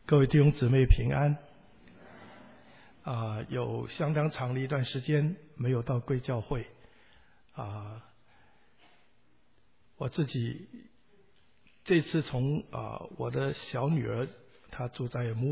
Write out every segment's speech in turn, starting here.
各位弟兄姊妹平安。有相当长的一段时间没有到贵教会。我自己这次从我的小女儿她住在 Moore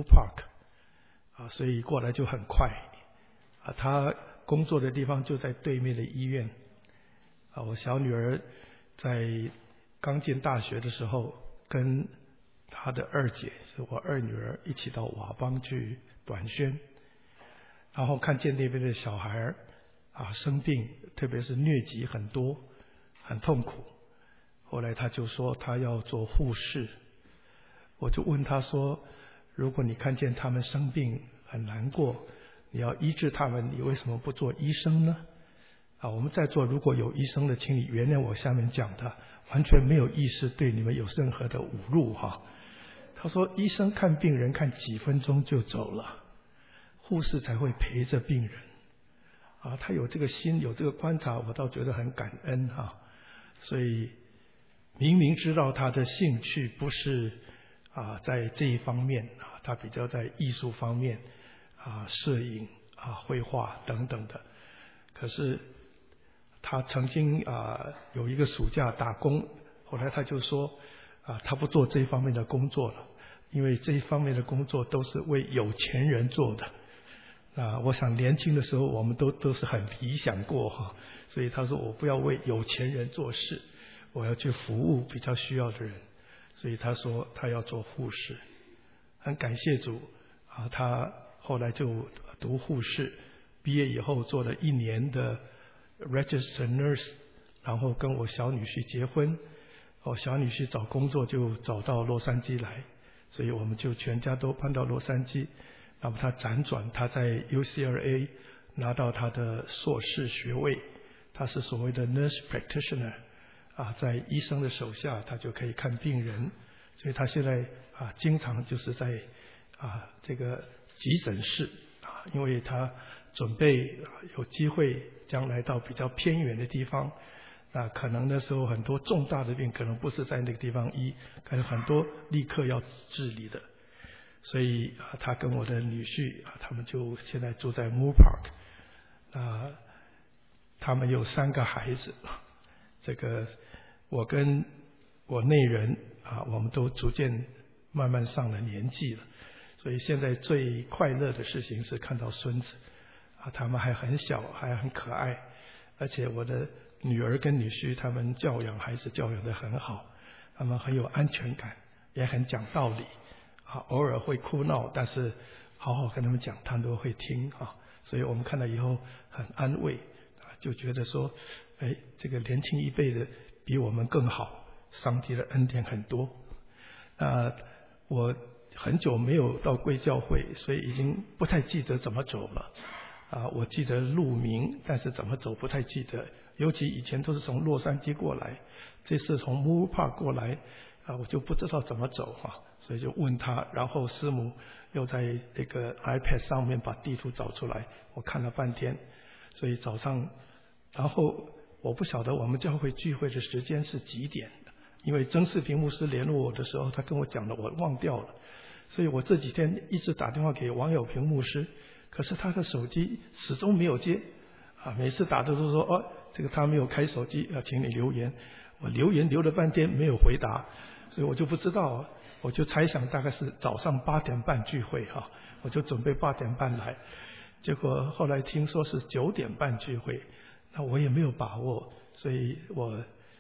Park 所以过来就很快。她工作的地方就在对面的医院。我小女儿在刚进大学的时候，跟她的二姐是我二女儿一起到瓦邦去短宣，然后看见那边的小孩生病，特别是疟疾很多，很痛苦。后来她就说她要做护士。我就问她说，如果你看见他们生病很难过，你要医治他们，你为什么不做医生呢？我们在座如果有医生的，请你原谅我下面讲的，完全没有意思对你们有任何的侮辱哈。他说医生看病人看几分钟就走了，护士才会陪着病人。他有这个心，有这个观察，我倒觉得很感恩哈。所以明明知道他的兴趣不是在这一方面他比较在艺术方面摄影绘画等等的，可是他曾经有一个暑假打工，后来他就说他不做这一方面的工作了，因为这一方面的工作都是为有钱人做的。我想年轻的时候我们都是很理想过哈，所以他说我不要为有钱人做事，我要去服务比较需要的人，所以他说他要做护士。很感谢主他后来就读护士，毕业以后做了1年的 registered nurse， 然后跟我小女婿结婚。小女婿找工作就找到洛杉矶来，所以我们就全家都搬到洛杉矶。那么他辗转，他在 UCLA 拿到他的硕士学位，他是所谓的 nurse practitioner， 在医生的手下他就可以看病人，所以他现在经常就是在这个急诊室因为他准备有机会将来到比较偏远的地方，可能那时候很多重大的病可能不是在那个地方医，可能很多立刻要治理的。所以他跟我的女婿他们就现在住在 Moore Park。他们有3个孩子，这个我跟我内人我们都逐渐慢慢上了年纪了，所以现在最快乐的事情是看到孙子他们还很小，还很可爱，而且我的女儿跟女婿他们教养孩子教养得很好，他们很有安全感，也很讲道理偶尔会哭闹，但是好好跟他们讲，他们都会听所以我们看到以后很安慰就觉得说这个年轻一辈的比我们更好，上帝的恩典很多。我很久没有到贵教会，所以已经不太记得怎么走了我记得路名，但是怎么走不太记得，尤其以前都是从洛杉矶过来，这次从 Moore Park 过来我就不知道怎么走所以就问他，然后师母又在那个 iPad 上面把地图找出来，我看了半天。所以早上，然后我不晓得我们教会聚会的时间是几点，因为曾世平牧师联络我的时候他跟我讲的我忘掉了，所以我这几天一直打电话给王友平牧师，可是他的手机始终没有接每次打的都说这个他没有开手机，要请你留言。我留言留了半天没有回答，所以我就不知道，我就猜想大概是早上8点半聚会我就准备8点半来，结果后来听说是9点半聚会，那我也没有把握，所以我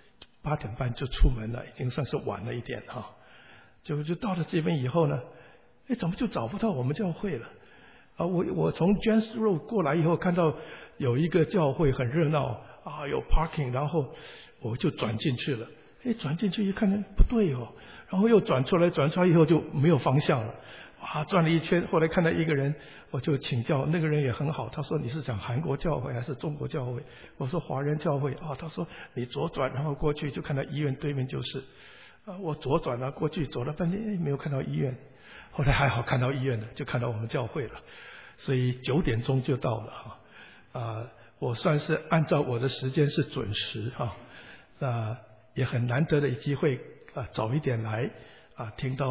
8点半就出门了，已经算是晚了一点就到了这边以后呢，怎么就找不到我们教会了我从 James Road 过来以后，看到有一个教会很热闹有 parking， 然后我就转进去了。转进去一看不对然后又转出来以后就没有方向了转了一圈，后来看到一个人，我就请教，那个人也很好，他说你是讲韩国教会还是中国教会？我说华人教会他说你左转，然后过去就看到医院对面就是我左转了过去，走了半天没有看到医院，后来还好看到医院了，就看到我们教会了，所以9点钟就到了我算是按照我的时间是准时也很难得的机会早一点来听到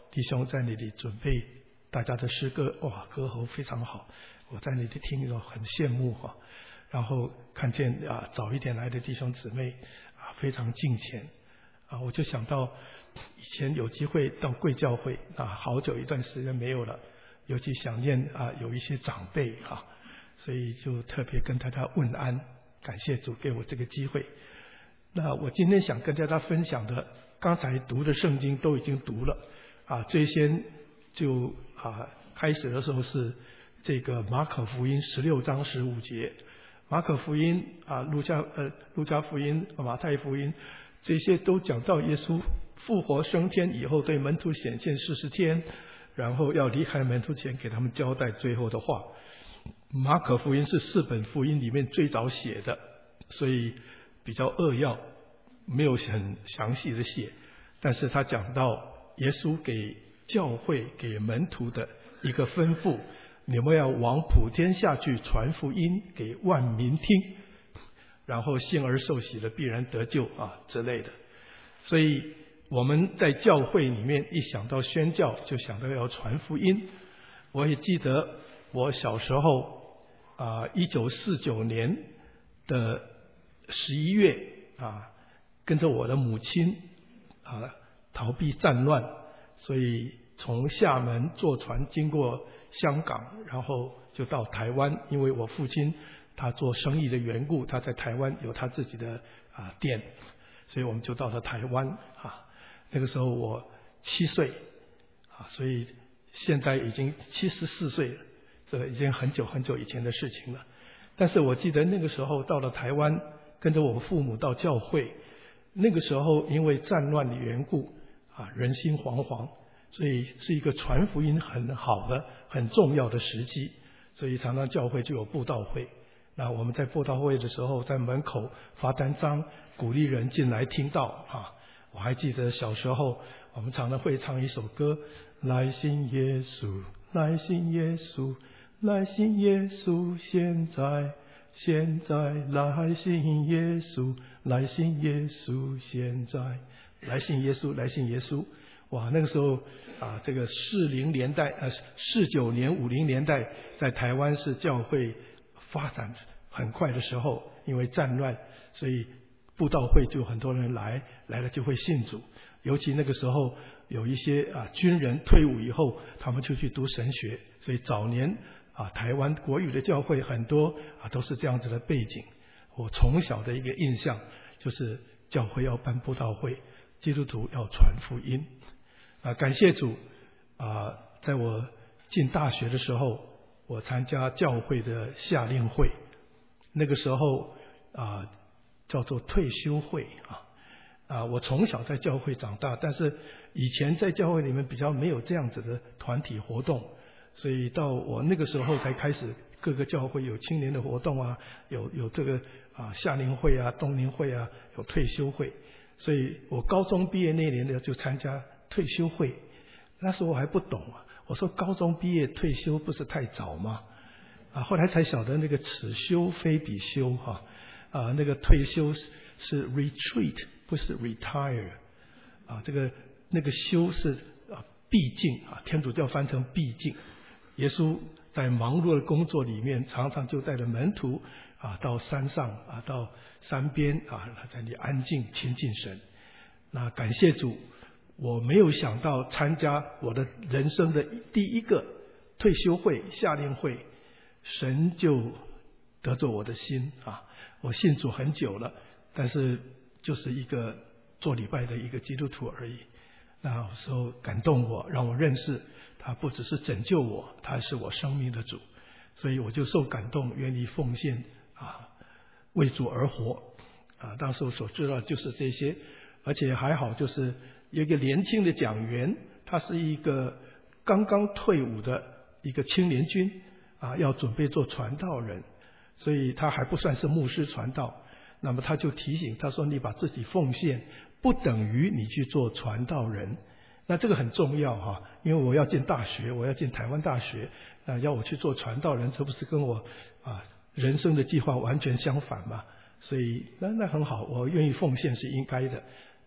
弟兄在那里准备大家的诗歌，哇，歌喉非常好，我在那里听着很羡慕哈。然后看见早一点来的弟兄姊妹非常敬虔我就想到以前有机会到贵教会好久一段时间没有了，尤其想念有一些长辈所以就特别跟大家问安，感谢主给我这个机会。那我今天想跟大家分享的，刚才读的圣经都已经读了最先就开始的时候是这个马可福音16章15节，马可福音路加福音、马太福音，这些都讲到耶稣复活升天以后对门徒显现40天，然后要离开门徒前给他们交代最后的话。马可福音是4本福音里面最早写的，所以比较扼要，没有很详细的写，但是他讲到耶稣给教会给门徒的一个吩咐，你们要往普天下去传福音给万民听，然后信而受洗的必然得救之类的。所以我们在教会里面一想到宣教就想到要传福音。我也记得我小时候1949年的11月跟着我的母亲逃避战乱，所以从厦门坐船经过香港，然后就到台湾，因为我父亲他做生意的缘故，他在台湾有他自己的店，所以我们就到了台湾那个时候我7岁所以现在已经74岁了，这已经很久很久以前的事情了。但是我记得那个时候到了台湾，跟着我父母到教会，那个时候因为战乱的缘故人心惶惶，所以是一个传福音很好的很重要的时机，所以常常教会就有布道会。那我们在布道会的时候，在门口发单张，鼓励人进来听道我还记得小时候我们常常会唱一首歌，来信耶稣，来信耶稣，来信耶稣，现在来信耶稣，来信耶稣，现在来信耶稣，来信耶稣。哇，那个时候这个49年、50年代，在台湾是教会发展很快的时候，因为战乱，所以布道会就很多人来了就会信主。尤其那个时候有一些军人退伍以后，他们就去读神学，所以早年台湾国语的教会很多都是这样子的背景。我从小的一个印象就是教会要办布道会，基督徒要传福音感谢主在我进大学的时候，我参加教会的夏令会，那个时候叫做退休会我从小在教会长大，但是以前在教会里面比较没有这样子的团体活动，所以到我那个时候才开始各个教会有青年的活动有这个夏令会冬令会有退休会，所以我高中毕业那年呢就参加退休会。那时候我还不懂我说高中毕业退休不是太早吗后来才晓得那个此休非彼休那个退休是 retreat 不是 retire这个那个休是毕竟天主教翻成毕竟。耶稣在忙碌的工作里面，常常就带着门徒到山上到山边在那里安静亲近神。那感谢主，我没有想到参加我的人生的第一个退休会夏令会，神就得着我的心我信主很久了，但是就是一个做礼拜的一个基督徒而已。那时候感动我，让我认识他不只是拯救我，他是我生命的主，所以我就受感动，愿意奉献为主而活当时我所知道的就是这些。而且还好，就是有一个年轻的讲员，他是一个刚刚退伍的一个青年军要准备做传道人，所以他还不算是牧师传道。那么他就提醒他说，你把自己奉献不等于你去做传道人。那这个很重要因为我要进大学，我要进台湾大学要我去做传道人，这不是跟我人生的计划完全相反吗？所以那很好，我愿意奉献是应该的。那么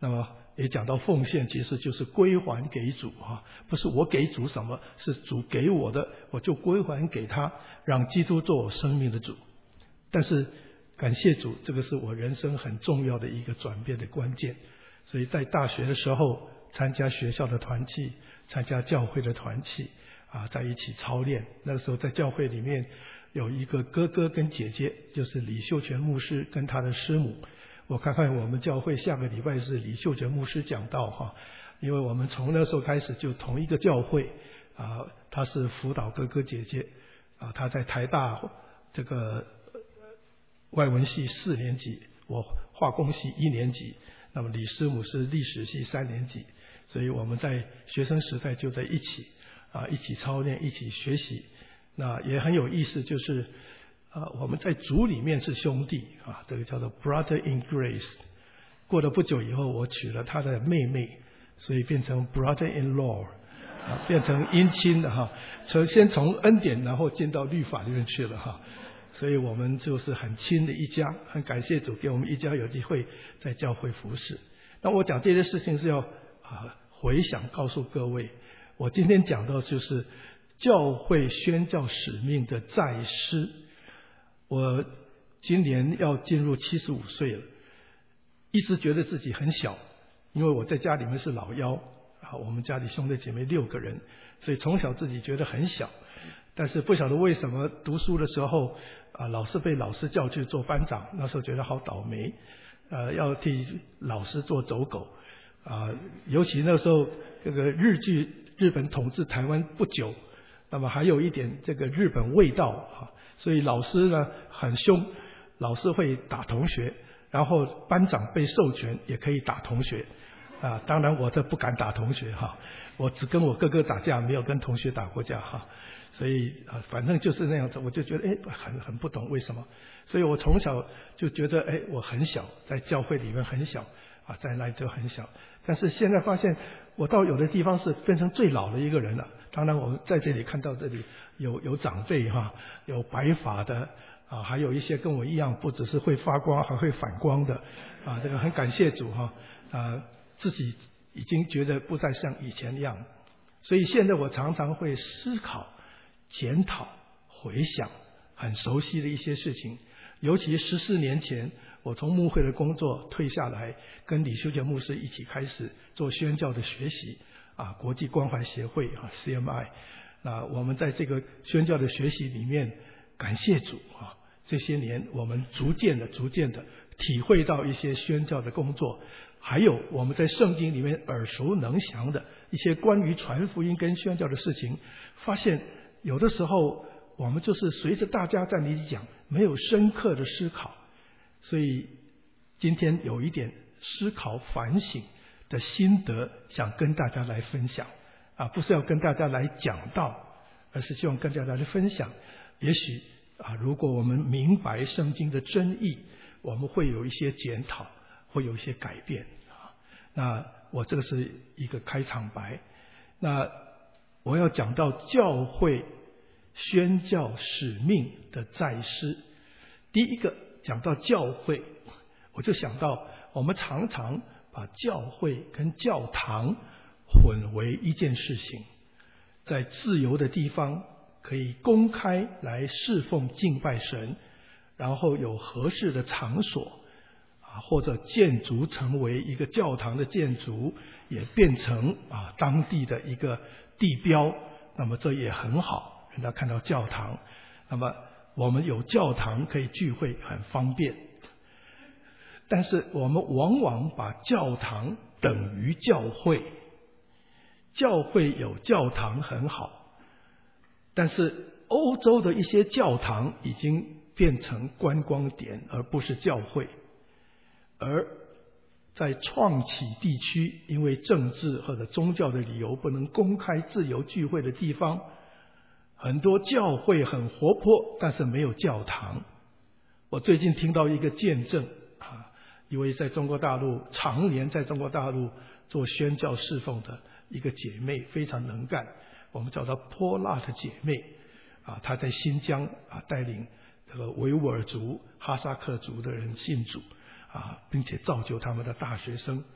也讲到奉献其实就是归还给主不是我给主什么，是主给我的，我就归还给他，让基督做我生命的主。但是感谢主，这个是我人生很重要的一个转变的关键。所以在大学的时候参加学校的团契，参加教会的团契在一起操练。那时候在教会里面有一个哥哥跟姐姐，就是李秀全牧师跟他的师母。我看看我们教会下个礼拜是李秀全牧师讲道因为我们从那时候开始就同一个教会他是辅导哥哥姐姐他在台大这个外文系4年级，我化工系1年级，那么李师母是历史系3年级，所以我们在学生时代就在一起一起操练，一起学习。那也很有意思，就是我们在主里面是兄弟这个叫做 brother in grace。 过了不久以后，我娶了他的妹妹，所以变成 brother in law， 变成姻亲的先从恩典然后进到律法里面去了所以我们就是很亲的一家，很感谢主给我们一家有机会在教会服侍。那我讲这些事情是要回想告诉各位，我今天讲到就是教会宣教使命的再施。我今年要进入75岁了，一直觉得自己很小，因为我在家里面是老幺我们家里兄弟姐妹6个人，所以从小自己觉得很小。但是不晓得为什么读书的时候老是被老师叫去做班长，那时候觉得好倒霉要替老师做走狗尤其那时候这个日本统治台湾不久，那么还有一点这个日本味道所以老师呢很凶，老师会打同学，然后班长被授权也可以打同学当然我这不敢打同学我只跟我哥哥打架，没有跟同学打过架所以反正就是那样子，我就觉得很不懂为什么。所以我从小就觉得我很小，在教会里面很小在那里就很小。但是现在发现我到有的地方是变成最老的一个人了。当然我们在这里看到这里有长辈有白发的还有一些跟我一样不只是会发光还会反光的这个很感谢主自己已经觉得不再像以前一样。所以现在我常常会思考检讨回想很熟悉的一些事情，尤其14年前我从牧会的工作退下来，跟李修杰牧师一起开始做宣教的学习国际关怀协会CMI。 那我们在这个宣教的学习里面，感谢主这些年我们逐渐的体会到一些宣教的工作，还有我们在圣经里面耳熟能详的一些关于传福音跟宣教的事情，发现有的时候我们就是随着大家在那里讲，没有深刻的思考。所以今天有一点思考反省的心得想跟大家来分享不是要跟大家来讲道，而是希望跟大家来分享。也许如果我们明白圣经的真意，我们会有一些检讨，会有一些改变那我这个是一个开场白。那我要讲到教会宣教使命的再施。第一个讲到教会，我就想到我们常常把教会跟教堂混为一件事情。在自由的地方可以公开来侍奉敬拜神，然后有合适的场所或者建筑成为一个教堂的建筑，也变成当地的一个地标，那么这也很好，人家看到教堂，那么我们有教堂可以聚会很方便。但是我们往往把教堂等于教会，教会有教堂很好，但是欧洲的一些教堂已经变成观光点，而不是教会。而在创启地区，因为政治或者宗教的理由不能公开自由聚会的地方，很多教会很活泼，但是没有教堂。我最近听到一个见证一位在中国大陆常年在中国大陆做宣教侍奉的一个姐妹，非常能干，我们叫她泼辣的姐妹她在新疆带领这个维吾尔族、哈萨克族的人信主并且造就他们的大学生。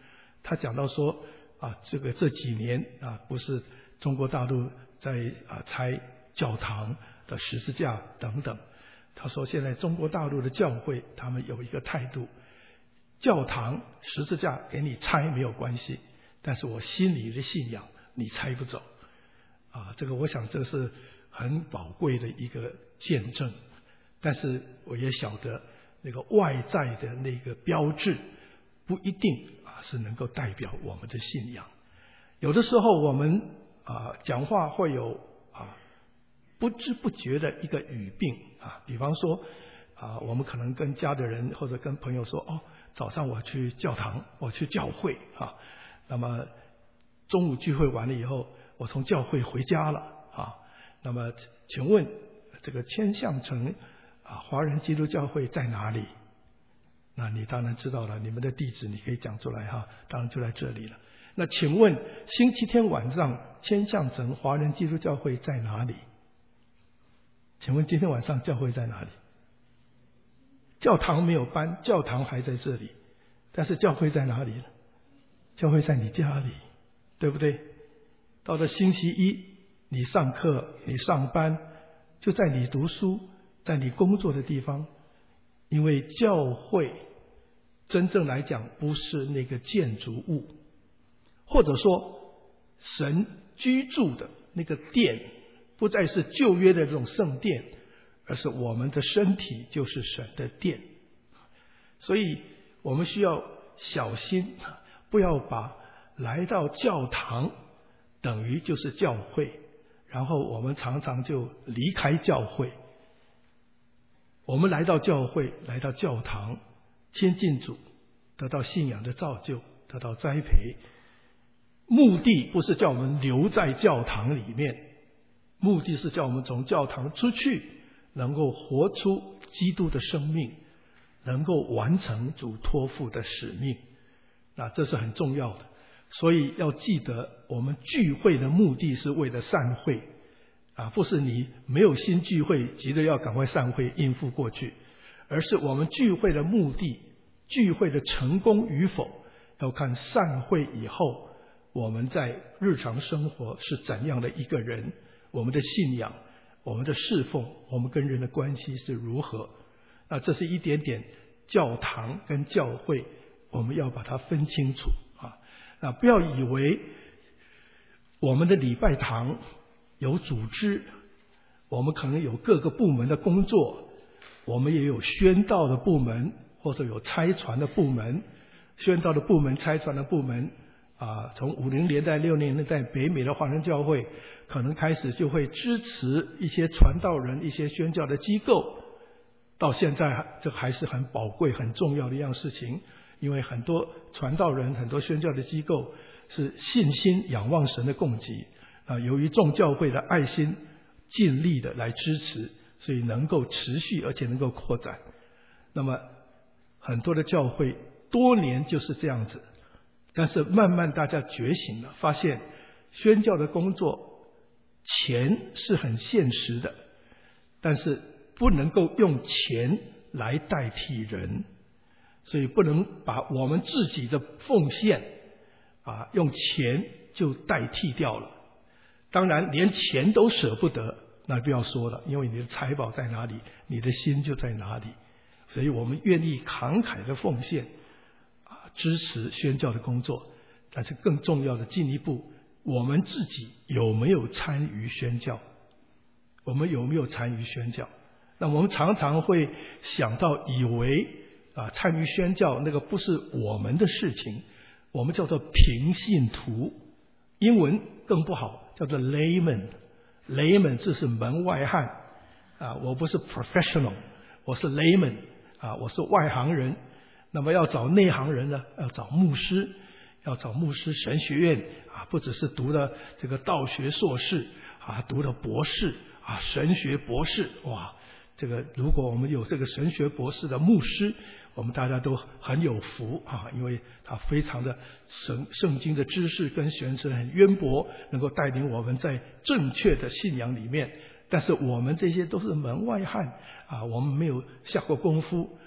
他讲到说这几年不是中国大陆在拆教堂的十字架等等。他说现在中国大陆的教会他们有一个态度，教堂十字架给你拆没有关系，但是我心里的信仰你拆不走这个我想这是很宝贵的一个见证。但是我也晓得那个外在的那个标志不一定是能够代表我们的信仰。有的时候我们讲话会有不知不觉的一个语病比方说我们可能跟家的人或者跟朋友说早上我去教堂，我去教会那么中午聚会完了以后，我从教会回家了那么请问这个千象城华人基督教会在哪里？那你当然知道了，你们的地址你可以讲出来当然就在这里了。那请问星期天晚上千象城华人基督教会在哪里？请问今天晚上教会在哪里？教堂没有搬，教堂还在这里，但是教会在哪里呢？教会在你家里，对不对？到了星期一你上课你上班，就在你读书在你工作的地方。因为教会真正来讲不是那个建筑物，或者说神居住的那个殿不再是旧约的这种圣殿，而是我们的身体就是神的殿。所以我们需要小心，不要把来到教堂等于就是教会，然后我们常常就离开教会。我们来到教会，来到教堂，亲近主，得到信仰的造就，得到栽培。目的不是叫我们留在教堂里面，目的是叫我们从教堂出去，能够活出基督的生命，能够完成主托付的使命。那这是很重要的。所以要记得，我们聚会的目的是为了散会不是你没有新聚会急着要赶快散会应付过去，而是我们聚会的目的，聚会的成功与否要看散会以后我们在日常生活是怎样的一个人，我们的信仰，我们的侍奉，我们跟人的关系是如何。那这是一点点教堂跟教会我们要把它分清楚那不要以为我们的礼拜堂有组织，我们可能有各个部门的工作，我们也有宣道的部门，或者有差传的部门。宣道的部门，差传的部门从50年代60年代北美的华人教会可能开始就会支持一些传道人，一些宣教的机构，到现在这还是很宝贵很重要的一样事情。因为很多传道人，很多宣教的机构是信心仰望神的供给由于众教会的爱心尽力的来支持，所以能够持续而且能够扩展。那么很多的教会多年就是这样子，但是慢慢大家觉醒了，发现宣教的工作钱是很现实的，但是不能够用钱来代替人，所以不能把我们自己的奉献用钱就代替掉了。当然连钱都舍不得，那不要说了，因为你的财宝在哪里，你的心就在哪里。所以我们愿意慷慨的奉献支持宣教的工作，但是更重要的进一步，我们自己有没有参与宣教？我们有没有参与宣教？那我们常常会想到以为参与宣教那个不是我们的事情，我们叫做平信徒，英文更不好，叫做 layman。layman 这是门外汉我不是 professional， 我是 layman我是外行人。那么要找内行人呢，要找牧师，要找牧师神学院不只是读了这个道学硕士读了博士神学博士。哇，这个如果我们有这个神学博士的牧师，我们大家都很有福因为他非常的圣经的知识跟学识很渊博，能够带领我们在正确的信仰里面。但是我们这些都是门外汉我们没有下过功夫，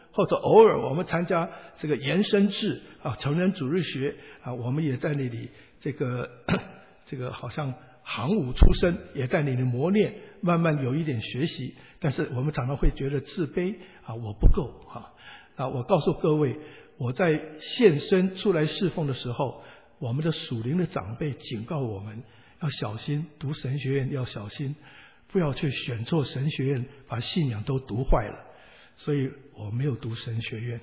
或者偶尔我们参加这个延伸制啊，成人主日学啊，我们也在那里这个好像行伍出身，也在那里磨练，慢慢有一点学习。但是我们常常会觉得自卑啊，我不够啊。我告诉各位，我在献身出来侍奉的时候，我们的属灵的长辈警告我们要小心，读神学院要小心，不要去选错神学院，把信仰都读坏了。所以我没有读神学院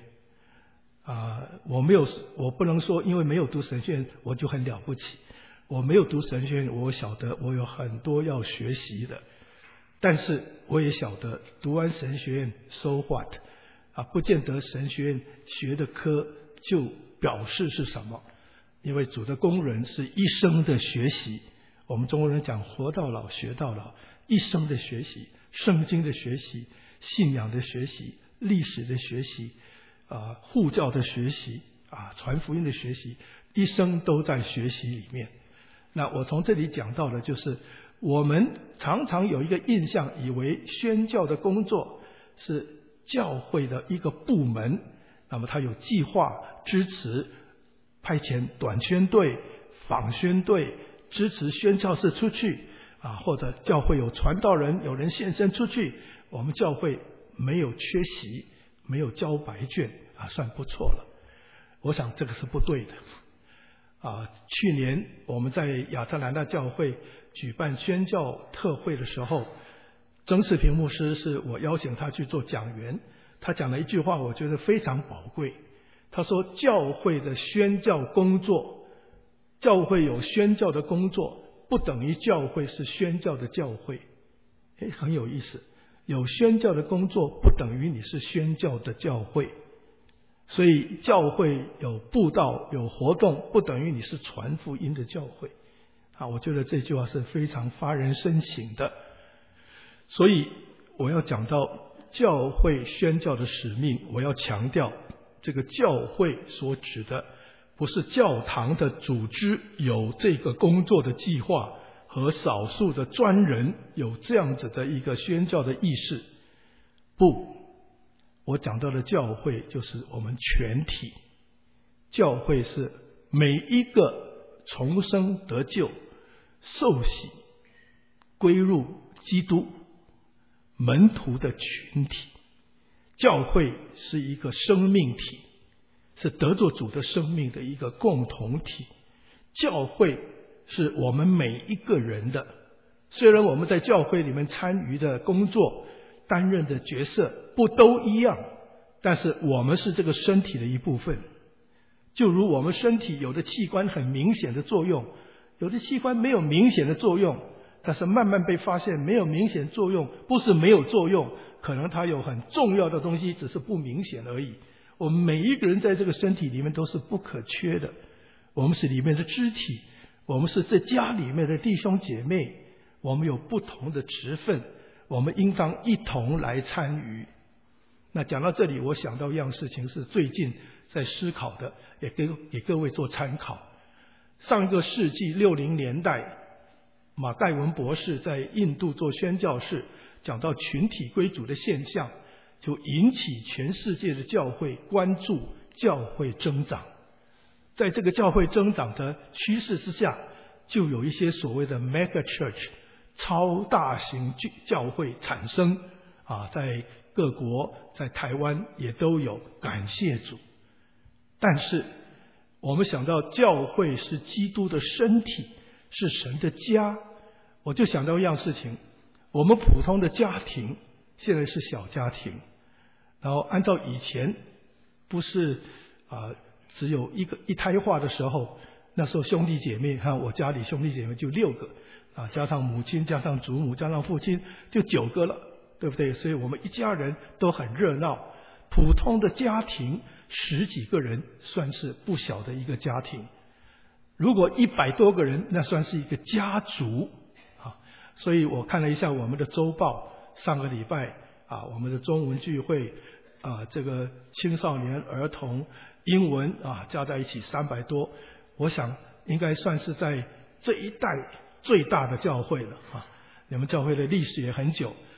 我不能说因为没有读神学院我就很了不起。我没有读神学院，我晓得我有很多要学习的，但是我也晓得读完神学院 so what 不见得神学院学的科就表示是什么，因为主的工人是一生的学习。我们中国人讲活到老学到老，一生的学习，圣经的学习，信仰的学习，历史的学习护教的学习传福音的学习，一生都在学习里面。那我从这里讲到的就是我们常常有一个印象，以为宣教的工作是教会的一个部门，那么它有计划支持派遣短宣队、访宣队，支持宣教士出去或者教会有传道人，有人献身出去，我们教会没有缺席，没有交白卷算不错了。我想这个是不对的去年我们在亚特兰大教会举办宣教特会的时候，曾世平牧师是我邀请他去做讲员，他讲了一句话我觉得非常宝贵。他说教会的宣教工作，教会有宣教的工作，不等于教会是宣教的教会。很有意思，有宣教的工作不等于你是宣教的教会。所以教会有布道有活动，不等于你是传福音的教会我觉得这句话是非常发人深省的。所以我要讲到教会宣教的使命，我要强调这个教会所指的不是教堂的组织有这个工作的计划，和少数的专人有这样子的一个宣教的意识。不，我讲到的教会就是我们全体。教会是每一个重生得救、受洗、归入基督门徒的群体。教会是一个生命体，是得着主的生命的一个共同体。教会是我们每一个人的，虽然我们在教会里面参与的工作、担任的角色不都一样，但是我们是这个身体的一部分。就如我们身体有的器官很明显的作用，有的器官没有明显的作用，但是慢慢被发现没有明显作用不是没有作用，可能它有很重要的东西，只是不明显而已。我们每一个人在这个身体里面都是不可缺的，我们是里面的肢体，我们是这家里面的弟兄姐妹，我们有不同的职分，我们应当一同来参与。那讲到这里，我想到一样事情是最近在思考的，也给各位做参考。上一个世纪60年代，马盖文博士在印度做宣教士，讲到群体归主的现象，就引起全世界的教会关注教会增长。在这个教会增长的趋势之下，就有一些所谓的 mega church 超大型教会产生在各国，在台湾也都有，感谢主。但是我们想到教会是基督的身体，是神的家，我就想到一样事情，我们普通的家庭现在是小家庭，然后按照以前不是只有一胎化的时候，那时候兄弟姐妹我家里兄弟姐妹就6个加上母亲加上祖母加上父亲就9个了，对不对？所以我们一家人都很热闹。普通的家庭10几个人算是不小的一个家庭，如果100多个人那算是一个家族所以我看了一下我们的周报，上个礼拜我们的中文聚会这个青少年儿童英文加在一起300多，我想应该算是在这一代最大的教会了你们教会的历史也很久，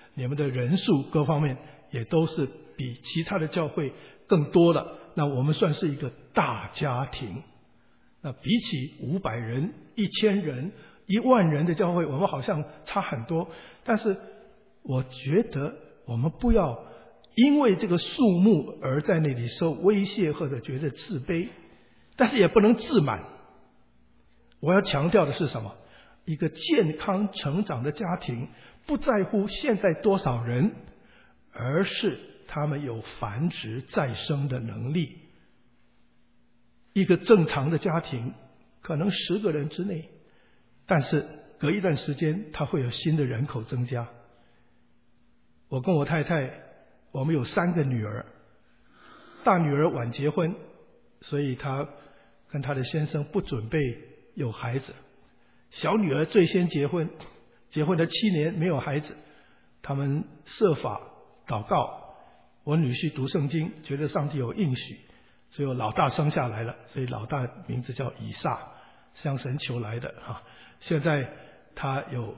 你们的人数各方面也都是比其他的教会更多了。那我们算是一个大家庭。那比起500人、1000人、10000人的教会，我们好像差很多。但是我觉得我们不要因为这个数目而在那里受威胁或者觉得自卑，但是也不能自满。我要强调的是什么？一个健康成长的家庭不在乎现在多少人，而是他们有繁殖再生的能力。一个正常的家庭可能10个人之内，但是隔一段时间他会有新的人口增加。我跟我太太，我们有3个女儿，大女儿晚结婚，所以她跟她的先生不准备有孩子。小女儿最先结婚，结婚了7年没有孩子，他们设法祷告，我女婿读圣经，觉得上帝有应许，所以我老大生下来了，所以老大名字叫以撒，向神求来的啊。现在他有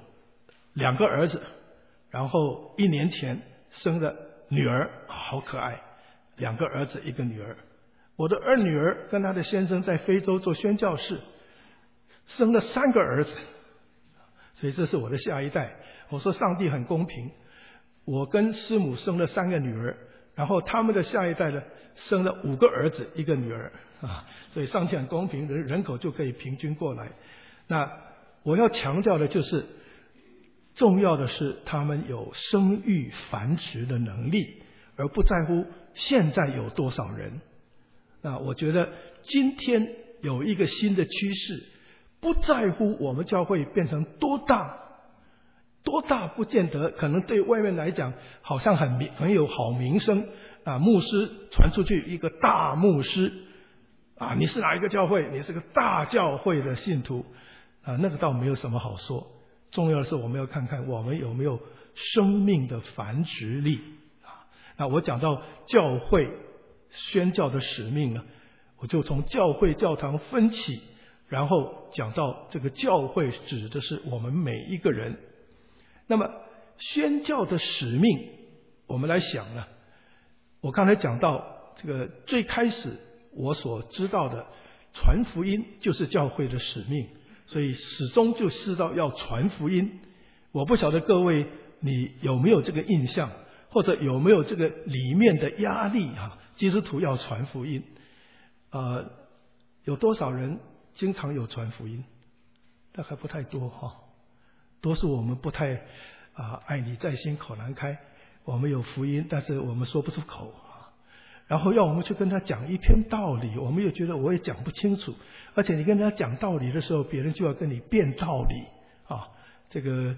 2个儿子，然后1年前生的女儿，好可爱，2个儿子1个女儿。我的2女儿跟她的先生在非洲做宣教士，生了3个儿子，所以这是我的下一代。我说上帝很公平，我跟师母生了3个女儿，然后他们的下一代呢生了5个儿子1个女儿啊，所以上帝很公平，人口就可以平均过来。那我要强调的就是，重要的是他们有生育繁殖的能力，而不在乎现在有多少人。那我觉得今天有一个新的趋势，不在乎我们教会变成多大，多大不见得，可能对外面来讲好像很有好名声啊，牧师传出去一个大牧师啊，你是哪一个教会？你是个大教会的信徒啊，那个倒没有什么好说。重要的是我们要看看我们有没有生命的繁殖力啊。那我讲到教会宣教的使命呢，我就从教会教堂分起，然后讲到这个教会指的是我们每一个人。那么宣教的使命，我们来想呢，我刚才讲到这个最开始我所知道的传福音就是教会的使命，所以始终就知道要传福音。我不晓得各位你有没有这个印象，或者有没有这个里面的压力啊？基督徒要传福音，有多少人经常有传福音？大概不太多哈，多数我们不太爱你在心口难开，我们有福音，但是我们说不出口啊。然后要我们去跟他讲一篇道理，我们又觉得我也讲不清楚，而且你跟他讲道理的时候，别人就要跟你辩道理啊。这个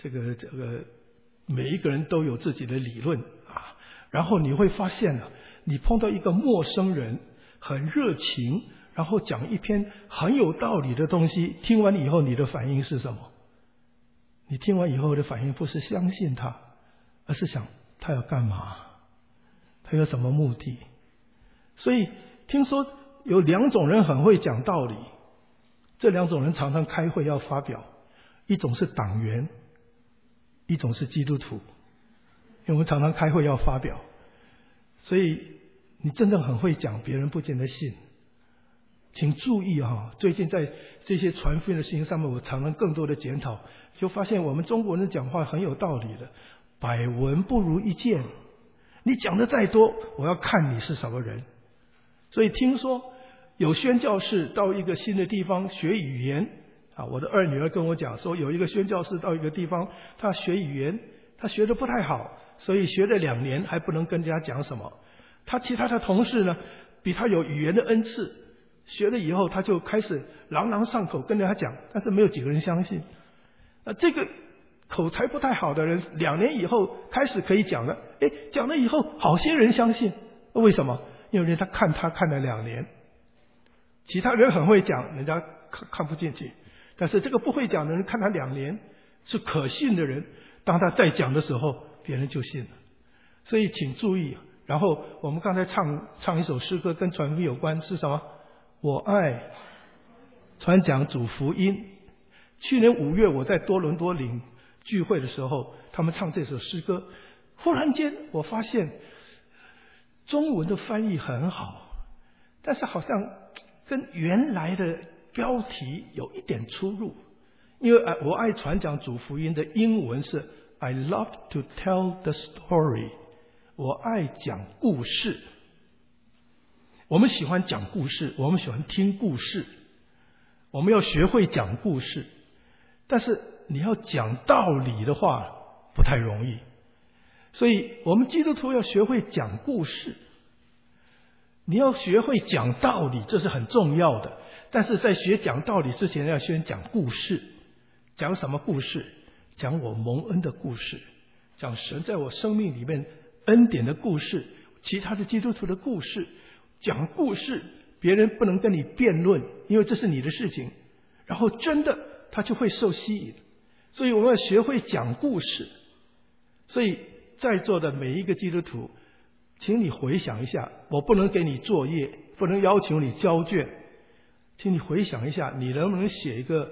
每一个人都有自己的理论啊。然后你会发现呢，你碰到一个陌生人很热情，然后讲一篇很有道理的东西，听完以后你的反应是什么？你听完以后的反应不是相信他，而是想他要干嘛，他有什么目的。所以听说有2种人很会讲道理，这2种人常常开会要发表，一种是党员，一种是基督徒。因为我们常常开会要发表，所以你真的很会讲，别人不见得信。请注意啊，最近在这些传福音的事情上面，我常常更多的检讨，就发现我们中国人讲话很有道理的，百闻不如一见。你讲的再多，我要看你是什么人。所以听说有宣教士到一个新的地方学语言啊，我的2女儿跟我讲说，有一个宣教士到一个地方，他学语言，他学得不太好，所以学了2年还不能跟人家讲什么。他其他的同事呢，比他有语言的恩赐，学了以后他就开始朗朗上口跟人家讲，但是没有几个人相信。这个口才不太好的人2年以后开始可以讲了，讲了以后好些人相信。为什么？因为他看了2年。其他人很会讲，人家看不进去，但是这个不会讲的人看他2年，是可信的人，当他再讲的时候，别人就信了。所以请注意。然后我们刚才唱一首诗歌跟传福音有关，是什么？我爱传讲主福音。去年5月我在多伦多领聚会的时候，他们唱这首诗歌，忽然间我发现中文的翻译很好，但是好像跟原来的标题有一点出入。因为我爱传讲主福音的英文是 I love to tell the story， 我爱讲故事。我们喜欢讲故事，我们喜欢听故事，我们要学会讲故事。但是你要讲道理的话不太容易，所以我们基督徒要学会讲故事。你要学会讲道理，这是很重要的。但是在学讲道理之前，要先讲故事。讲什么故事？讲我蒙恩的故事，讲神在我生命里面恩典的故事，其他的基督徒的故事。讲故事，别人不能跟你辩论，因为这是你的事情。然后真的他就会受吸引。所以我们要学会讲故事。所以在座的每一个基督徒，请你回想一下，我不能给你作业，不能要求你交卷，请你回想一下，你能不能写一个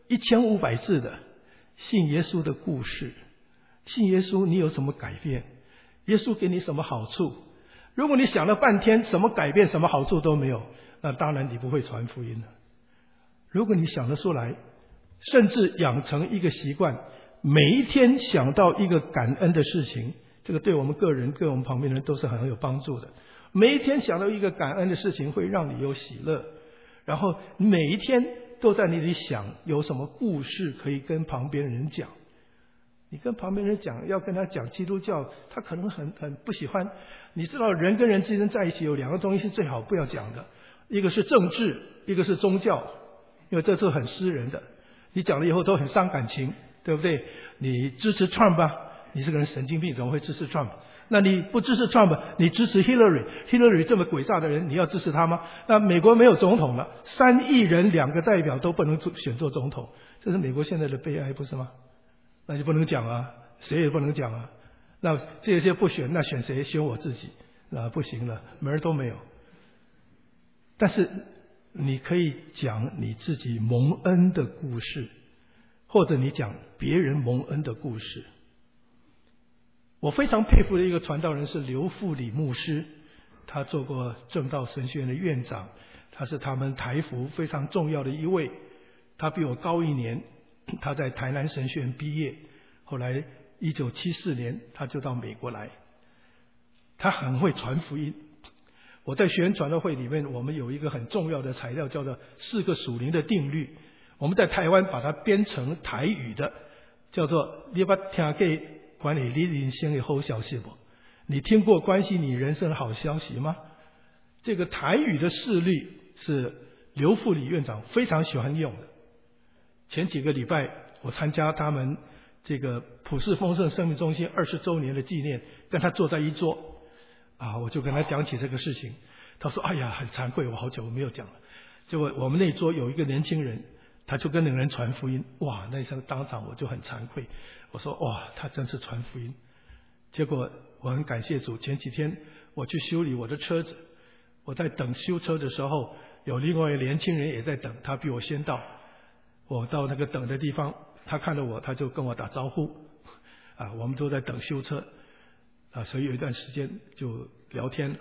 1500字的信耶稣的故事？信耶稣你有什么改变？耶稣给你什么好处？如果你想了半天什么改变什么好处都没有，那当然你不会传福音了。如果你想得出来，甚至养成一个习惯，每一天想到一个感恩的事情，这个对我们个人对我们旁边人都是很有帮助的。每一天想到一个感恩的事情会让你有喜乐，然后每一天都在你里想有什么故事可以跟旁边人讲。你跟旁边人讲，要跟他讲基督教，他可能很不喜欢。你知道人跟人之间在一起有2个东西是最好不要讲的，一个是政治，一个是宗教，因为这是很私人的，你讲了以后都很伤感情，对不对？你支持 Trump 吧，你这个人神经病，怎么会支持 Trump？ 那你不支持 Trump， 你支持 Hillary 这么诡诈的人，你要支持他吗？那美国没有总统了，3亿人2个代表都不能选做总统，这是美国现在的悲哀，不是吗？那就不能讲啊，谁也不能讲啊。那这些不选，那选谁？选我自己，那不行了，门儿都没有。但是你可以讲你自己蒙恩的故事，或者你讲别人蒙恩的故事。我非常佩服的一个传道人是刘富礼牧师，他做过正道神学院的院长，他是他们台福非常重要的一位，他比我高1年，他在台南神学院毕业，后来1974年他就到美国来。他很会传福音。我在学员传道会里面，我们有一个很重要的材料叫做4个属灵的定律，我们在台湾把它编成台语的，叫做你捌听过关于你人生的好消息不？你听过关系你人生的好消息吗？这个台语的4律是刘富礼院长非常喜欢用的。前几个礼拜我参加他们这个普世丰盛生命中心20周年的纪念，跟他坐在一桌我就跟他讲起这个事情。他说哎呀很惭愧，我好久没有讲了。结果我们那桌有一个年轻人，他就跟那个人传福音，哇，那时候当场我就很惭愧，我说哇，他真是传福音。结果我很感谢主，前几天我去修理我的车子，我在等修车的时候，有另外一个年轻人也在等，他比我先到。我到那个等的地方，他看到我，他就跟我打招呼我们都在等修车所以有一段时间就聊天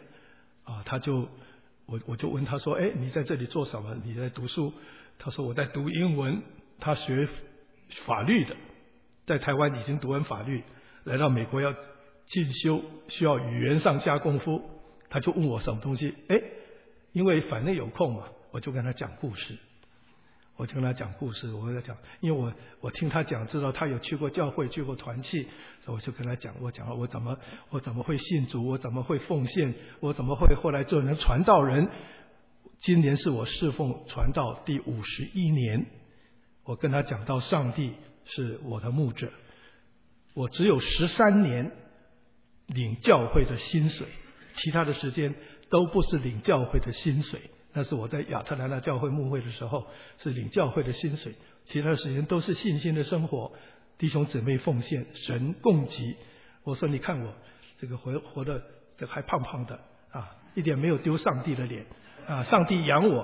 我就问他说，哎，你在这里做什么？你在读书？他说我在读英文。他学法律的，在台湾已经读完法律，来到美国要进修，需要语言上下功夫。他就问我什么东西，因为反正有空嘛，我就跟他讲故事。我就跟他讲故事，我跟他讲，因为我听他讲，知道他有去过教会，去过团契，所以我就跟他讲，我怎么会信主，我怎么会奉献，我怎么会后来做成传道人。今年是我侍奉传道第51年，我跟他讲到上帝是我的牧者，我只有13年领教会的薪水，其他的时间都不是领教会的薪水。那是我在亚特兰大教会牧会的时候，是领教会的薪水，其他的时间都是信心的生活，弟兄姊妹奉献，神供给。我说你看我这个活的这个还胖胖的一点没有丢上帝的脸上帝养我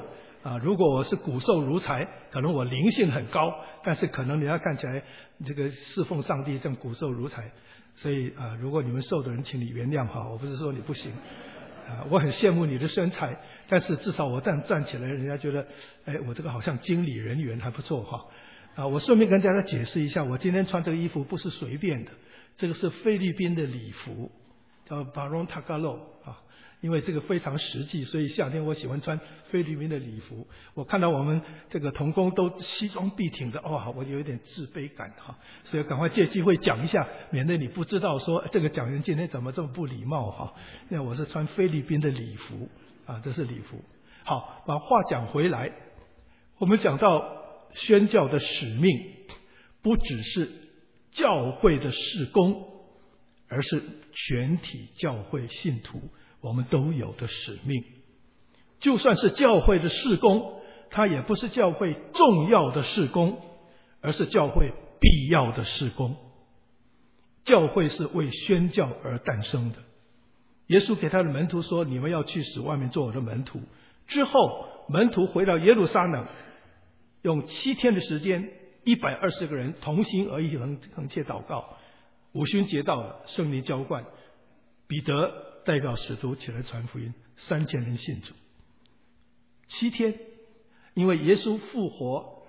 如果我是骨瘦如柴，可能我灵性很高，但是可能人家看起来这个侍奉上帝这样骨瘦如柴。所以如果你们瘦的人，请你原谅哈，我不是说你不行。我很羡慕你的身材，但是至少我这样站起来，人家觉得，我这个好像经理人员还不错哈。我顺便跟大家解释一下，我今天穿这个衣服不是随便的，这个是菲律宾的礼服，叫 Barong Tagalog 因为这个非常实际，所以夏天我喜欢穿菲律宾的礼服。我看到我们这个同工都西装笔挺的，我有一点自卑感所以赶快借机会讲一下，免得你不知道说这个讲员今天怎么这么不礼貌因为我是穿菲律宾的礼服这是礼服。好，把话讲回来，我们讲到宣教的使命，不只是教会的事工，而是全体教会信徒我们都有的使命。就算是教会的事工，它也不是教会重要的事工，而是教会必要的事工。教会是为宣教而诞生的。耶稣给他的门徒说，你们要去使外面做我的门徒。之后门徒回到耶路撒冷，用7天的时间，120个人同心合意横切祷告。五旬节到了，圣灵浇灌，彼得代表使徒起来传福音，3000人信主。7天，因为耶稣复活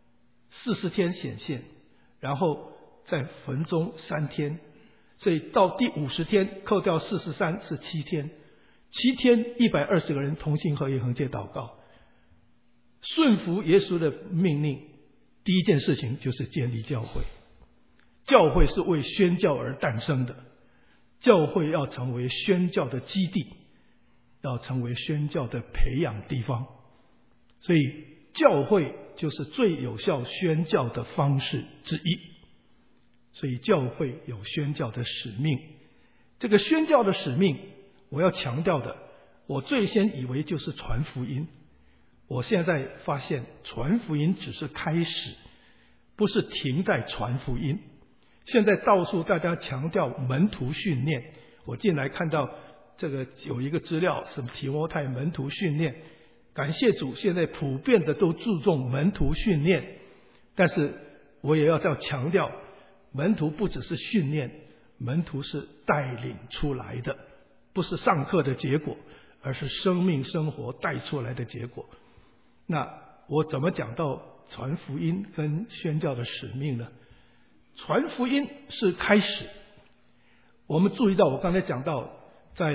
40天显现，然后在坟中3天，所以到第50天扣掉43是7天。7天120个人同心合意横切祷告，顺服耶稣的命令。第一件事情就是建立教会。教会是为宣教而诞生的，教会要成为宣教的基地，要成为宣教的培养地方。所以教会就是最有效宣教的方式之一。所以教会有宣教的使命。这个宣教的使命，我要强调的，我最先以为就是传福音。我现在发现传福音只是开始，不是停在传福音。现在到处大家强调门徒训练，我进来看到这个有一个资料，什么提摩太门徒训练，感谢主，现在普遍的都注重门徒训练。但是我也要这样强调，门徒不只是训练，门徒是带领出来的，不是上课的结果，而是生命生活带出来的结果。那我怎么讲到传福音跟宣教的使命呢？传福音是开始。我们注意到，我刚才讲到，在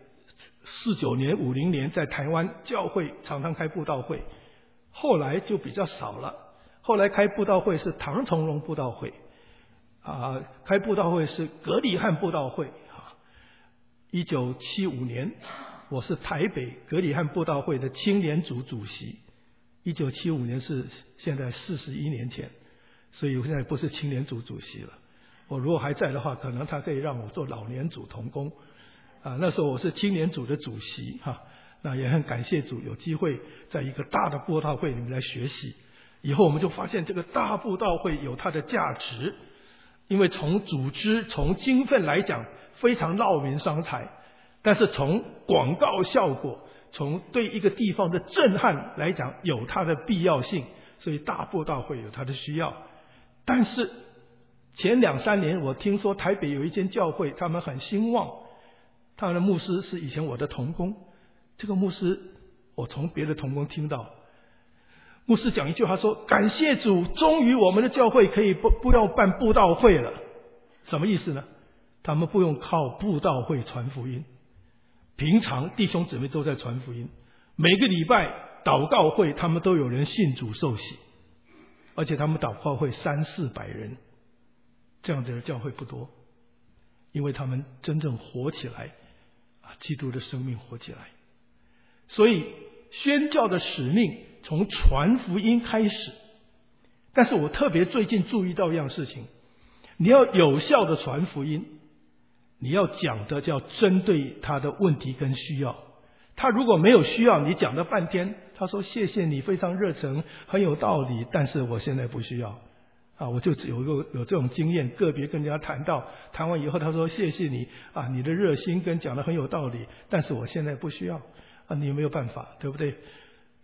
49年、50年，在台湾教会常常开布道会，后来就比较少了。后来开布道会是唐崇荣布道会，开布道会是葛理翰布道会。1975年，我是台北葛理翰布道会的青年组主席。1975年是现在41年前，所以我现在不是青年组主席了。我如果还在的话，可能他可以让我做老年组同工。那时候我是青年组的主席那也很感谢主，有机会在一个大的布道会里面来学习。以后我们就发现这个大布道会有它的价值，因为从组织、从经费来讲非常劳民伤财，但是从广告效果、从对一个地方的震撼来讲，有它的必要性，所以大布道会有它的需要。但是前2-3年，我听说台北有一间教会，他们很兴旺，他们的牧师是以前我的同工。这个牧师，我从别的同工听到，牧师讲一句话说：感谢主，终于我们的教会可以不要办布道会了。什么意思呢？他们不用靠布道会传福音，平常弟兄姊妹都在传福音，每个礼拜祷告会他们都有人信主受洗，而且他们祷告会300-400人，这样子的教会不多，因为他们真正活起来，基督的生命活起来。所以宣教的使命从传福音开始。但是我特别最近注意到一样事情，你要有效的传福音，你要讲的就要针对他的问题跟需要。他如果没有需要，你讲了半天，他说谢谢你，非常热诚，很有道理，但是我现在不需要。我就有这种经验，个别跟人家谈完以后，他说谢谢你你的热心跟讲的很有道理，但是我现在不需要你没有办法，对不对？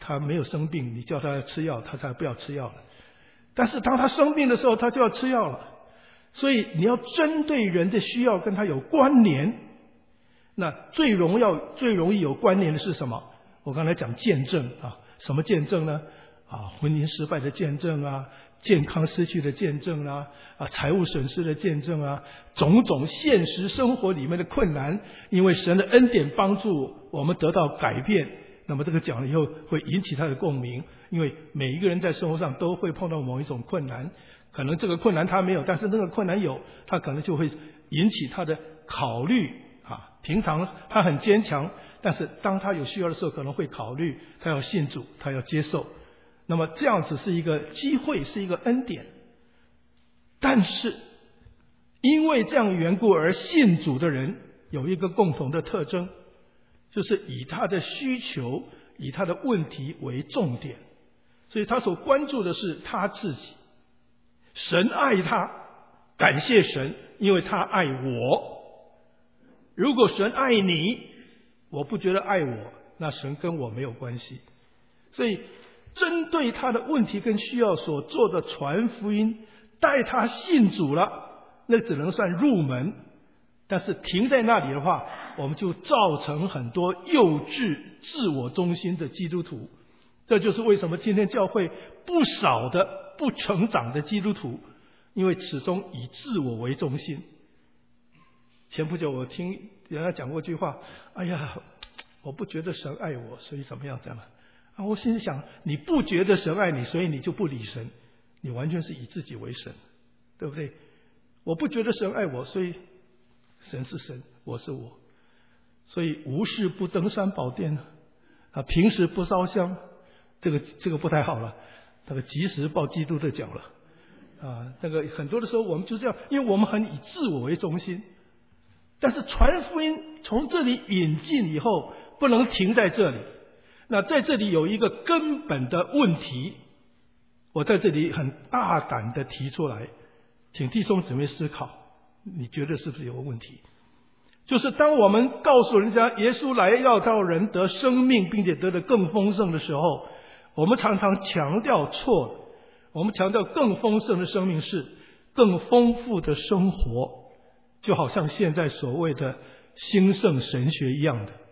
他没有生病，你叫他吃药，他才不要吃药了。但是当他生病的时候，他就要吃药了。所以你要针对人的需要跟他有关联。那最容易有关联的是什么？我刚才讲见证啊，什么见证呢？婚姻失败的见证啊，健康失去的见证啊，财务损失的见证啊，种种现实生活里面的困难，因为神的恩典帮助我们得到改变。那么这个讲了以后会引起他的共鸣，因为每一个人在生活上都会碰到某一种困难，可能这个困难他没有，但是那个困难有，他可能就会引起他的考虑平常他很坚强，但是当他有需要的时候，可能会考虑他要信主，他要接受。那么这样子是一个机会，是一个恩典。但是因为这样的缘故而信主的人有一个共同的特征，就是以他的需求，以他的问题为重点，所以他所关注的是他自己。神爱他，感谢神，因为他爱我。如果神爱你，我不觉得爱我，那神跟我没有关系。所以针对他的问题跟需要所做的传福音，带他信主了，那只能算入门。但是停在那里的话，我们就造成很多幼稚自我中心的基督徒。这就是为什么今天教会不少的不成长的基督徒，因为始终以自我为中心。前不久我听人家讲过一句话，哎呀，我不觉得神爱我，所以怎么样这样我心里想，你不觉得神爱你，所以你就不理神，你完全是以自己为神，对不对？我不觉得神爱我，所以神是神，我是我。所以无事不登山宝殿平时不烧香，这个不太好了，这个及时抱基督的脚了那个很多的时候我们就这样，因为我们很以自我为中心。但是传福音从这里引进以后，不能停在这里。那在这里有一个根本的问题，我在这里很大胆的提出来，请弟兄姊妹思考，你觉得是不是有问题？就是当我们告诉人家耶稣来要叫人得生命，并且得得更丰盛的时候，我们常常强调错了。我们强调更丰盛的生命是更丰富的生活，就好像现在所谓的兴盛神学一样的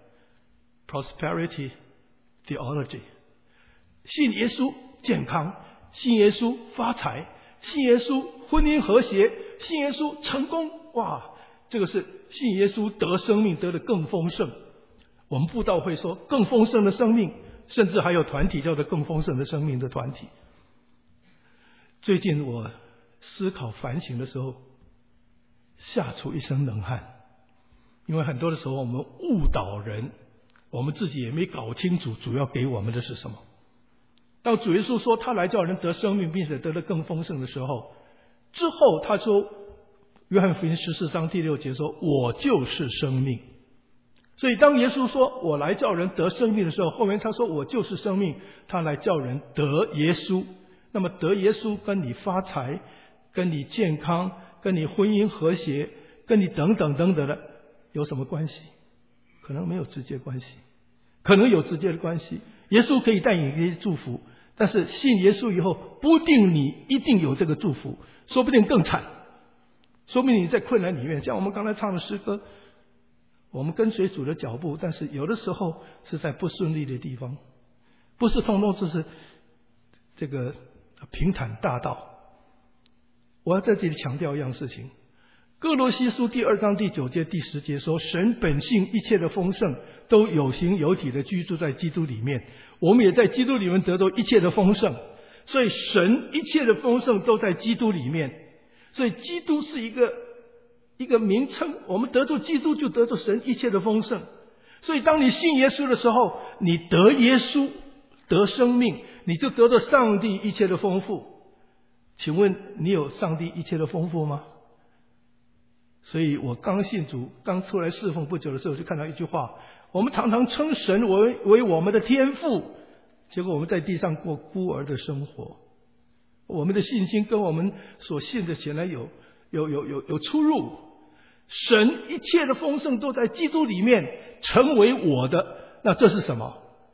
prosperity theology， 信耶稣健康，信耶稣发财，信耶稣婚姻和谐，信耶稣成功，哇，这个是信耶稣得生命，得得更丰盛。我们布道会说更丰盛的生命，甚至还有团体叫做更丰盛的生命的团体。最近我思考反省的时候，吓出一身冷汗，因为很多的时候我们误导人，我们自己也没搞清楚主要给我们的是什么。当主耶稣说他来叫人得生命并且得得更丰盛的时候，之后他说约翰福音14章第6节说我就是生命。所以当耶稣说我来叫人得生命的时候，后面他说我就是生命，他来叫人得耶稣。那么得耶稣跟你发财，跟你健康，跟你婚姻和谐，跟你等等等等的有什么关系？可能没有直接关系，可能有直接的关系。耶稣可以带你一些祝福，但是信耶稣以后不一定你一定有这个祝福，说不定更惨，说不定你在困难里面，像我们刚才唱的诗歌，我们跟随主的脚步，但是有的时候是在不顺利的地方，不是通通就是这个平坦大道。我要在这里强调一样事情，哥罗西书第2章第9节第10节说，神本性一切的丰盛都有形有体的居住在基督里面，我们也在基督里面得到一切的丰盛。所以神一切的丰盛都在基督里面，所以基督是一个名称，我们得着基督就得着神一切的丰盛。所以当你信耶稣的时候，你得耶稣得生命，你就得到上帝一切的丰富。请问你有上帝一切的丰富吗？所以我刚信主，刚出来侍奉不久的时候，就看到一句话，我们常常称神为我们的天父，结果我们在地上过孤儿的生活，我们的信心跟我们所信的显然有出入。神一切的丰盛都在基督里面成为我的，那这是什么？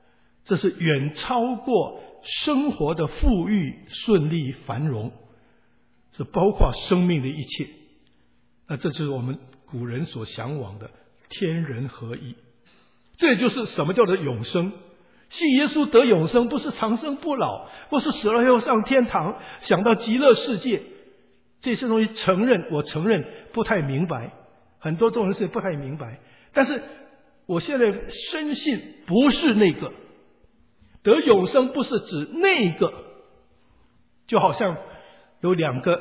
这是远超过生活的富裕、顺利、繁荣，是包括生命的一切。那这就是我们古人所向往的天人合一。这也就是什么叫做永生。信耶稣得永生，不是长生不老，不是死了以后上天堂，想到极乐世界。这些东西我承认不太明白，很多这种事不太明白。但是我现在深信不是那个得永生，不是指那个。就好像有2个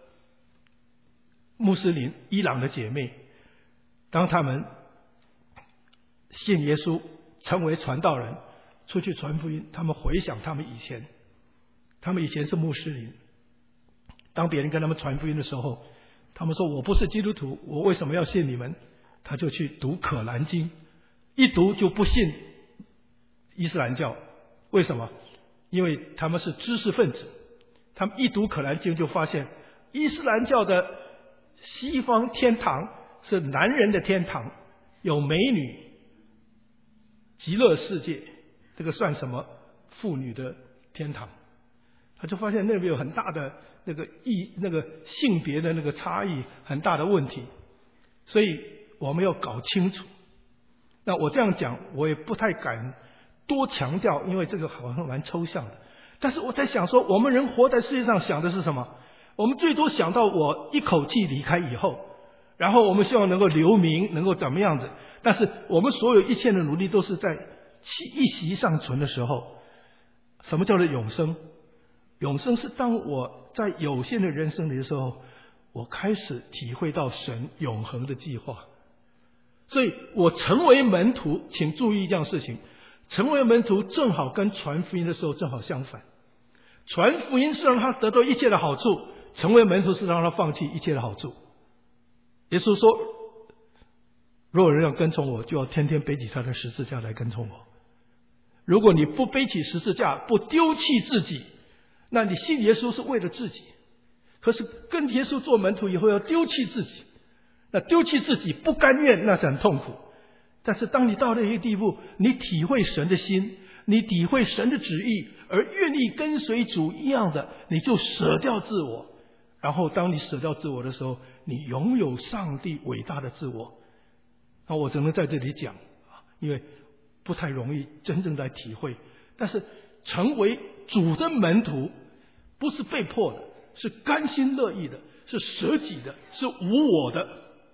穆斯林伊朗的姐妹，当他们信耶稣成为传道人出去传福音，他们回想他们以前是穆斯林，当别人跟他们传福音的时候，他们说我不是基督徒，我为什么要信你们？他就去读可兰经，一读就不信伊斯兰教。为什么？因为他们是知识分子，他们一读可兰经就发现伊斯兰教的西方天堂是男人的天堂，有美女，极乐世界，这个算什么妇女的天堂？他就发现那边有很大的那个性别的那个差异，很大的问题，所以我们要搞清楚。那我这样讲，我也不太敢多强调，因为这个好像蛮抽象的。但是我在想说，我们人活在世界上想的是什么？我们最多想到我一口气离开以后，然后我们希望能够留名，能够怎么样子。但是我们所有一切的努力都是在一息尚存的时候。什么叫做永生？永生是当我在有限的人生里的时候，我开始体会到神永恒的计划。所以我成为门徒，请注意一件事情，成为门徒正好跟传福音的时候正好相反。传福音是让他得到一切的好处，成为门徒是让他放弃一切的好处。耶稣说，若有人要跟从我，就要天天背起他的十字架来跟从我。如果你不背起十字架，不丢弃自己，那你信耶稣是为了自己。可是跟耶稣做门徒以后要丢弃自己，那丢弃自己不甘愿，那是很痛苦。但是当你到了一个地步，你体会神的心，你体会神的旨意，而愿意跟随主一样的，你就舍掉自我。然后当你舍掉自我的时候，你拥有上帝伟大的自我。那我只能在这里讲，因为不太容易真正来体会。但是成为主的门徒不是被迫的，是甘心乐意的，是舍己的，是无我的。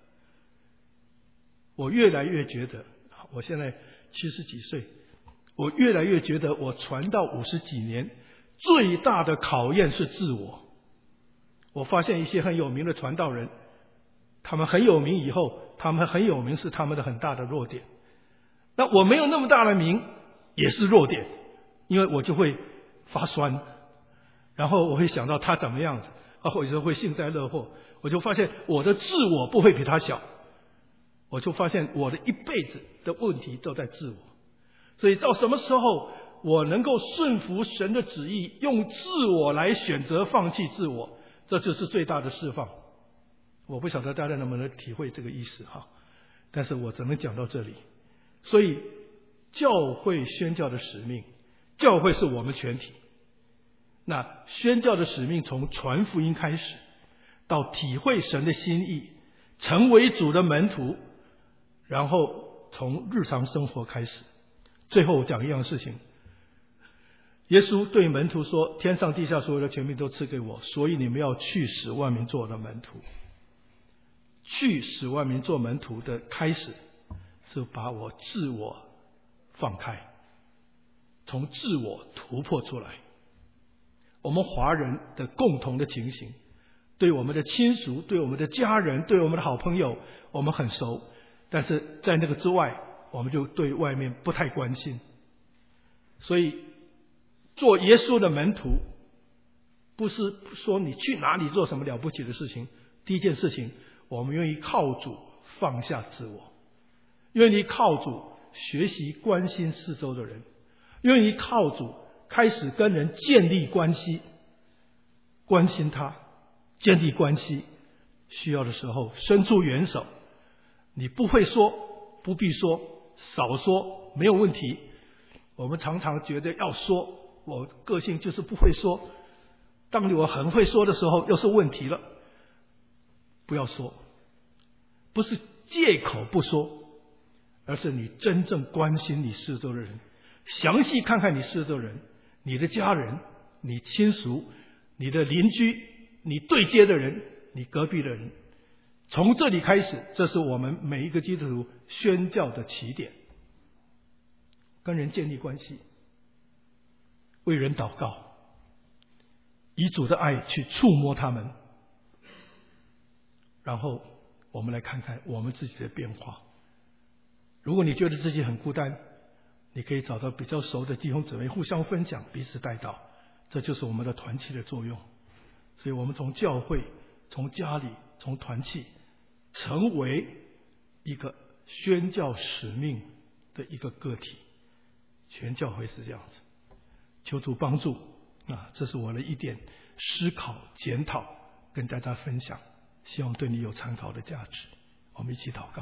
我越来越觉得，我现在70几岁，我越来越觉得我传道50几年，最大的考验是自我。我发现一些很有名的传道人，他们很有名以后，他们很有名是他们的很大的弱点。那我没有那么大的名，也是弱点，因为我就会发酸，然后我会想到他怎么样子，或者说会幸灾乐祸。我就发现我的自我不会比他小，我就发现我的一辈子的问题都在自我。所以到什么时候我能够顺服神的旨意，用自我来选择放弃自我，这就是最大的释放。我不晓得大家能不能体会这个意思哈，但是我只能讲到这里。所以教会宣教的使命，教会是我们全体。那宣教的使命从传福音开始，到体会神的心意，成为主的门徒，然后从日常生活开始。最后我讲一样事情，耶稣对门徒说，天上地下所有的权柄都赐给我，所以你们要去使万民做我的门徒。去使万民做门徒的开始是把我自我放开，从自我突破出来。我们华人的共同的情形，对我们的亲属，对我们的家人，对我们的好朋友，我们很熟，但是在那个之外，我们就对外面不太关心。所以做耶稣的门徒，不是说你去哪里做什么了不起的事情。第一件事情，我们愿意靠主放下自我，愿意靠主学习关心四周的人，愿意靠主开始跟人建立关系，关心他，建立关系，需要的时候伸出援手。你不会说，不必说，少说没有问题。 我们常常觉得要说，我个性就是不会说。当我很会说的时候，又是问题了。不要说，不是借口不说，而是你真正关心你四周的人，详细看看你四周人，你的家人，你亲属，你的邻居，你对接的人，你隔壁的人。从这里开始，这是我们每一个基督徒宣教的起点。跟人建立关系，为人祷告，以主的爱去触摸他们，然后我们来看看我们自己的变化。如果你觉得自己很孤单，你可以找到比较熟的弟兄姊妹互相分享，彼此带祷，这就是我们的团契的作用。所以我们从教会，从家里，从团契，成为一个宣教使命的一个个体。全教会是这样子，求主帮助这是我的一点思考检讨，跟大家分享，希望对你有参考的价值。我们一起祷告。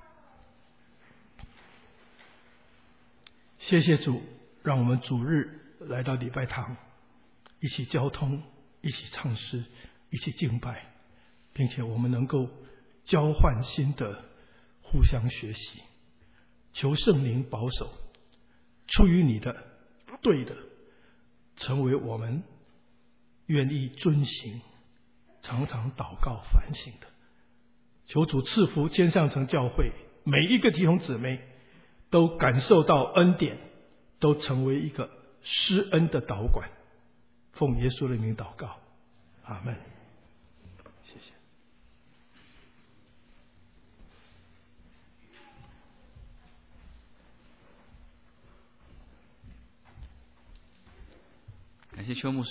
谢谢主，让我们主日来到礼拜堂，一起交通，一起唱诗，一起敬拜，并且我们能够交换心得，互相学习。求圣灵保守，出于你的对的，成为我们愿意遵行，常常祷告反省的。求主赐福天上城教会每一个弟兄姊妹，都感受到恩典，都成为一个施恩的导管。奉耶稣的名祷告，阿们。谢谢。 感谢邱牧师。